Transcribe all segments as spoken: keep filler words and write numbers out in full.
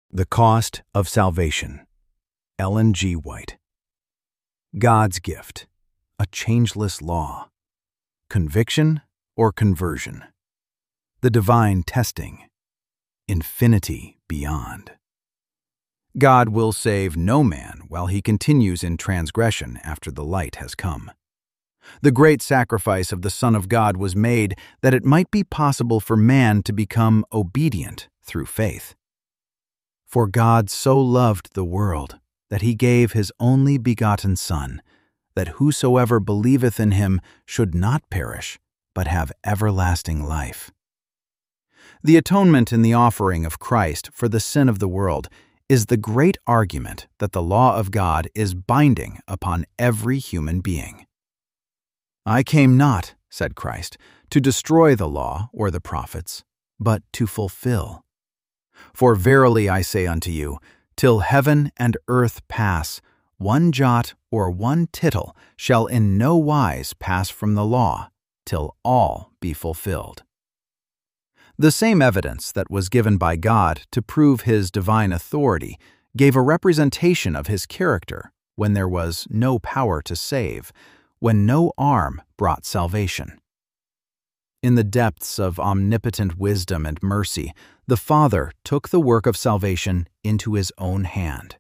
The Cost of Salvation. Ellen G. White. God's gift, a changeless law. Conviction or conversion. The divine testing. Infinity beyond. God will save no man while he continues in transgression after the light has come. The great sacrifice of the Son of God was made that it might be possible for man to become obedient through faith. For God so loved the world that he gave his only begotten Son, that whosoever believeth in him should not perish, but have everlasting life. The atonement in the offering of Christ for the sin of the world is the great argument that the law of God is binding upon every human being. I came not, said Christ, to destroy the law or the prophets, but to fulfill. For verily I say unto you, till heaven and earth pass, one jot or one tittle shall in no wise pass from the law, till all be fulfilled. The same evidence that was given by God to prove his divine authority gave a representation of his character when there was no power to save, when no arm brought salvation. In the depths of omnipotent wisdom and mercy, the Father took the work of salvation into his own hand.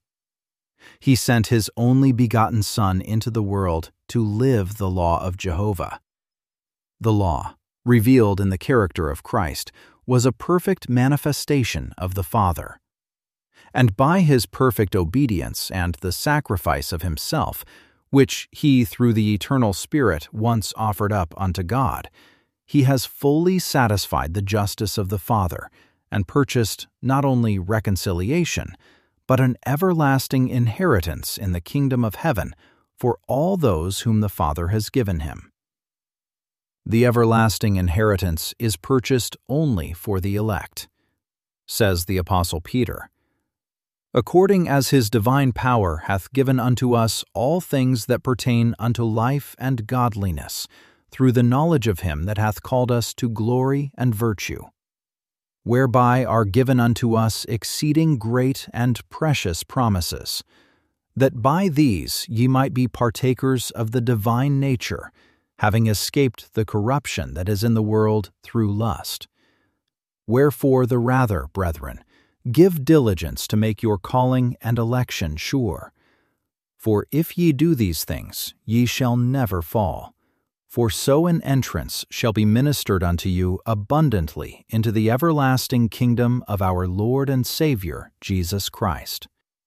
He sent his only begotten Son into the world to live the law of Jehovah. The law, revealed in the character of Christ, was a perfect manifestation of the Father. And by his perfect obedience and the sacrifice of himself, which he through the eternal Spirit once offered up unto God, he has fully satisfied the justice of the Father and purchased not only reconciliation, but an everlasting inheritance in the kingdom of heaven for all those whom the Father has given him. The everlasting inheritance is purchased only for the elect, says the Apostle Peter, according as his divine power hath given unto us all things that pertain unto life and godliness, through the knowledge of him that hath called us to glory and virtue, whereby are given unto us exceeding great and precious promises, that by these ye might be partakers of the divine nature, having escaped the corruption that is in the world through lust. Wherefore the rather, brethren, give diligence to make your calling and election sure. For if ye do these things, ye shall never fall. For so an entrance shall be ministered unto you abundantly into the everlasting kingdom of our Lord and Savior, Jesus Christ.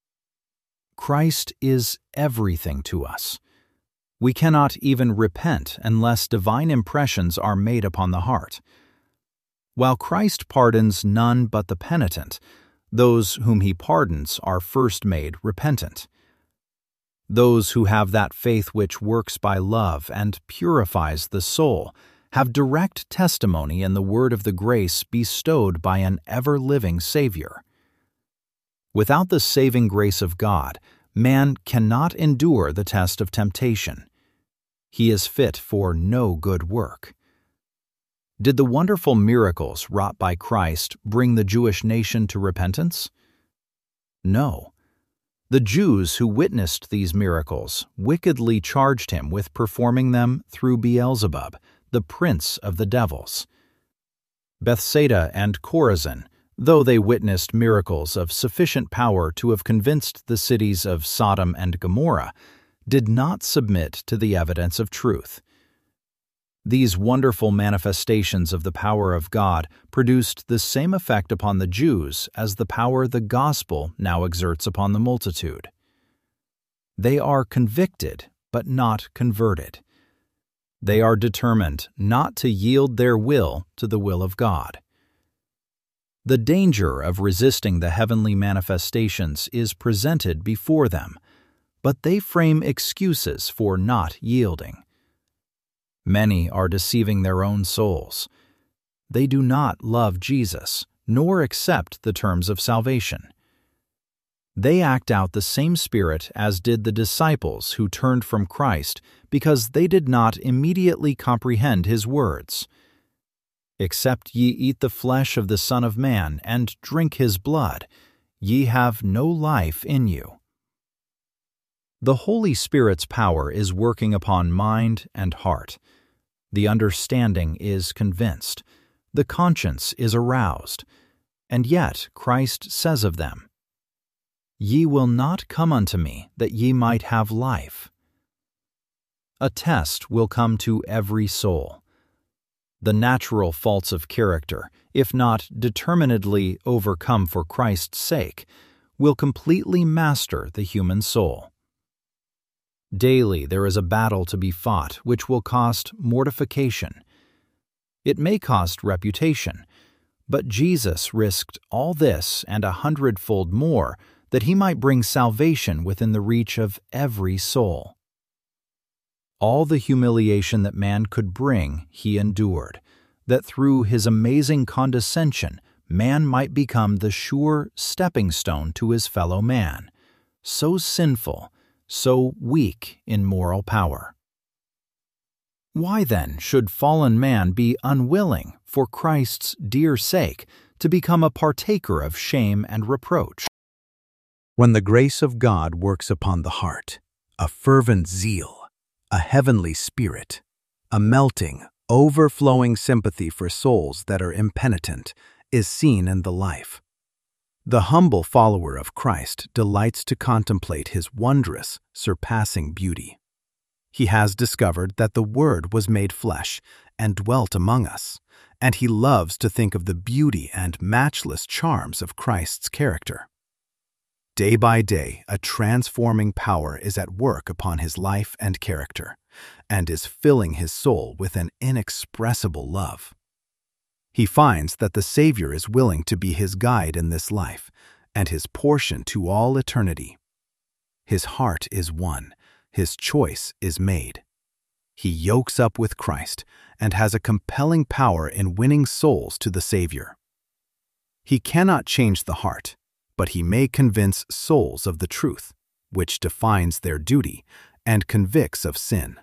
Christ is everything to us. We cannot even repent unless divine impressions are made upon the heart. While Christ pardons none but the penitent, those whom he pardons are first made repentant. Those who have that faith which works by love and purifies the soul have direct testimony in the word of the grace bestowed by an ever-living Savior. Without the saving grace of God, man cannot endure the test of temptation. He is fit for no good work. Did the wonderful miracles wrought by Christ bring the Jewish nation to repentance? No. The Jews who witnessed these miracles wickedly charged him with performing them through Beelzebub, the prince of the devils. Bethsaida and Chorazin, though they witnessed miracles of sufficient power to have convinced the cities of Sodom and Gomorrah, did not submit to the evidence of truth. These wonderful manifestations of the power of God produced the same effect upon the Jews as the power the gospel now exerts upon the multitude. They are convicted, but not converted. They are determined not to yield their will to the will of God. The danger of resisting the heavenly manifestations is presented before them, but they frame excuses for not yielding. Many are deceiving their own souls. They do not love Jesus, nor accept the terms of salvation. They act out the same spirit as did the disciples who turned from Christ because they did not immediately comprehend his words. Except ye eat the flesh of the Son of Man and drink his blood, ye have no life in you. The Holy Spirit's power is working upon mind and heart. The understanding is convinced, the conscience is aroused, and yet Christ says of them, Ye will not come unto me, that ye might have life. A test will come to every soul. The natural faults of character, if not determinedly overcome for Christ's sake, will completely master the human soul. Daily there is a battle to be fought which will cost mortification. It may cost reputation, but Jesus risked all this and a hundredfold more that he might bring salvation within the reach of every soul. All the humiliation that man could bring he endured, that through his amazing condescension man might become the sure stepping stone to his fellow man, so sinful, so weak in moral power. Why then should fallen man be unwilling, for Christ's dear sake, to become a partaker of shame and reproach? When the grace of God works upon the heart, a fervent zeal, a heavenly spirit, a melting, overflowing sympathy for souls that are impenitent is seen in the life. The humble follower of Christ delights to contemplate his wondrous, surpassing beauty. He has discovered that the Word was made flesh and dwelt among us, and he loves to think of the beauty and matchless charms of Christ's character. Day by day, a transforming power is at work upon his life and character, and is filling his soul with an inexpressible love. He finds that the Savior is willing to be his guide in this life, and his portion to all eternity. His heart is won, his choice is made. He yokes up with Christ and has a compelling power in winning souls to the Savior. He cannot change the heart, but he may convince souls of the truth, which defines their duty and convicts of sin.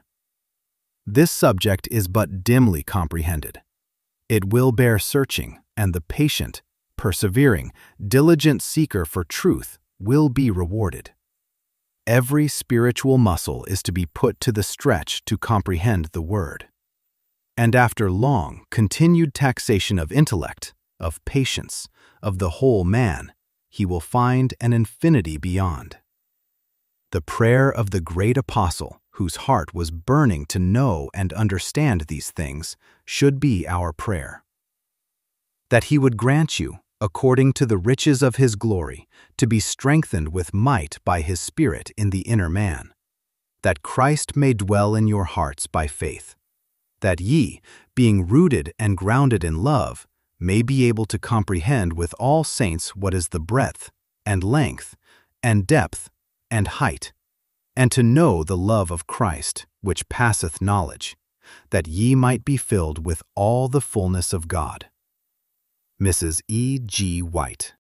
This subject is but dimly comprehended. It will bear searching, and the patient, persevering, diligent seeker for truth will be rewarded. Every spiritual muscle is to be put to the stretch to comprehend the Word. And after long, continued taxation of intellect, of patience, of the whole man, he will find an infinity beyond. The prayer of the great apostle, whose heart was burning to know and understand these things, should be our prayer. That he would grant you, according to the riches of his glory, to be strengthened with might by his Spirit in the inner man, that Christ may dwell in your hearts by faith, that ye, being rooted and grounded in love, may be able to comprehend with all saints what is the breadth, and length, and depth, and height, and to know the love of Christ, which passeth knowledge, that ye might be filled with all the fullness of God. Missus E G White.